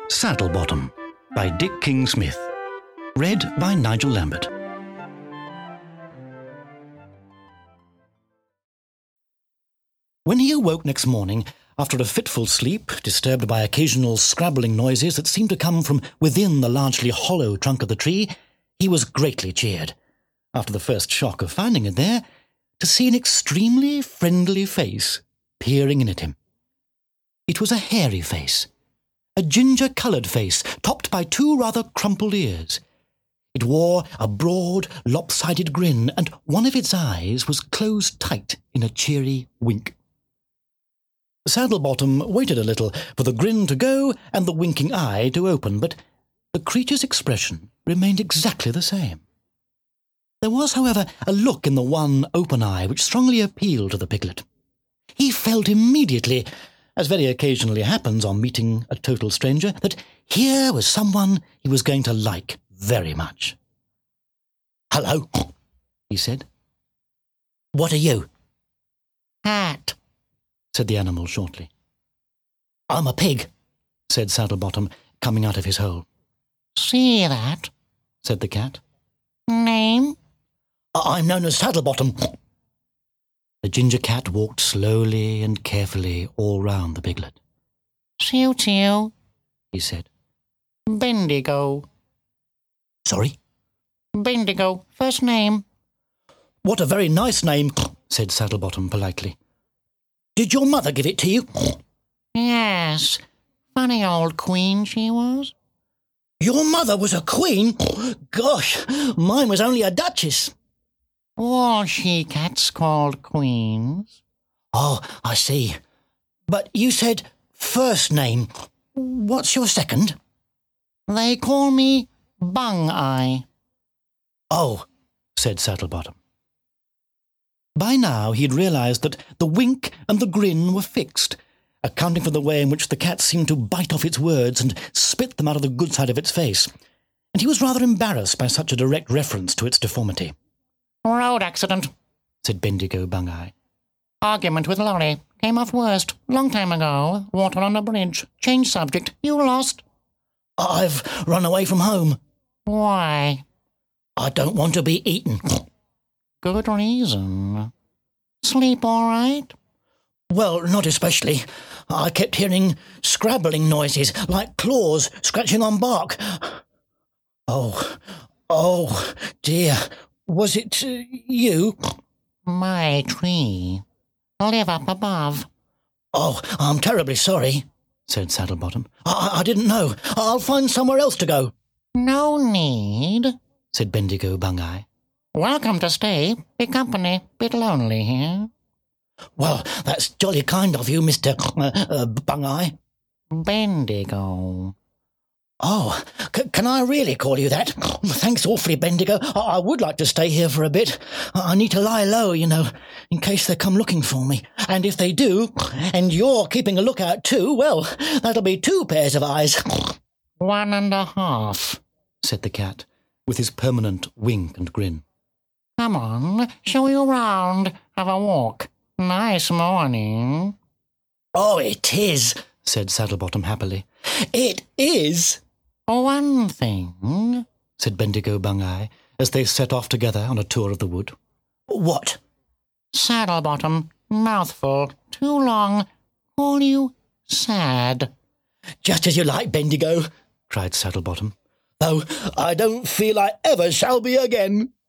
Saddlebottom by Dick King-Smith. Read by Nigel Lambert. When he awoke next morning, after a fitful sleep, disturbed by occasional scrabbling noises that seemed to come from within the largely hollow trunk of the tree, he was greatly cheered, after the first shock of finding it there, to see an extremely friendly face peering in at him. It was a hairy face, a ginger-coloured face, topped by two rather crumpled ears. It wore a broad, lopsided grin, and one of its eyes was closed tight in a cheery wink. Saddlebottom waited a little for the grin to go and the winking eye to open, but the creature's expression remained exactly the same. There was, however, a look in the one open eye which strongly appealed to the piglet. He felt immediately, as very occasionally happens on meeting a total stranger, that here was someone he was going to like very much. "Hello," he said. "What are you?" "Cat," said the animal shortly. "I'm a pig," said Saddlebottom, coming out of his hole. "See that?" said the cat. "Name?" "I'm known as Saddlebottom." The ginger cat walked slowly and carefully all round the piglet. "Suit you," he said. "Bendigo." "Sorry?" "Bendigo, first name." "What a very nice name," said Saddlebottom politely. "Did your mother give it to you?" "Yes. Funny old queen she was." "Your mother was a queen? Gosh, mine was only a duchess." "All she-cats called queens." "Oh, I see. But you said first name. What's your second?" "They call me Bung-Eye." "Oh," said Saddlebottom. By now he had realised that the wink and the grin were fixed, accounting for the way in which the cat seemed to bite off its words and spit them out of the good side of its face, and he was rather embarrassed by such a direct reference to its deformity. "Road accident," said Bendigo Bung-Eye. "Argument with lorry. Came off worst. Long time ago. Water on a bridge. Change subject. You lost." "I've run away from home." "Why?" "I don't want to be eaten." "Good reason. Sleep all right?" "Well, not especially. I kept hearing scrabbling noises, like claws scratching on bark. Oh, dear. Was it you?" "My tree. Live up above." "Oh, I'm terribly sorry," said Saddlebottom. I didn't know. I'll find somewhere else to go." "No need," said Bendigo Bung-Eye. "Welcome to stay. Be company. Bit lonely here." "Well, that's jolly kind of you, Mr. Bung-Eye." "Bendigo." "Oh, can I really call you that? Thanks awfully, Bendigo. I would like to stay here for a bit. I need to lie low, you know, in case they come looking for me. And if they do, and you're keeping a lookout too, well, that'll be 2 pairs of eyes." 1.5, said the cat, with his permanent wink and grin. "Come on, show you around. Have a walk. Nice morning." "Oh, it is," said Saddlebottom happily. "It is." "One thing," said Bendigo Bung-Eye, as they set off together on a tour of the wood. "What?" "Saddlebottom, mouthful, too long. Call you Sad." "Just as you like, Bendigo," cried Saddlebottom. "Though I don't feel I ever shall be again."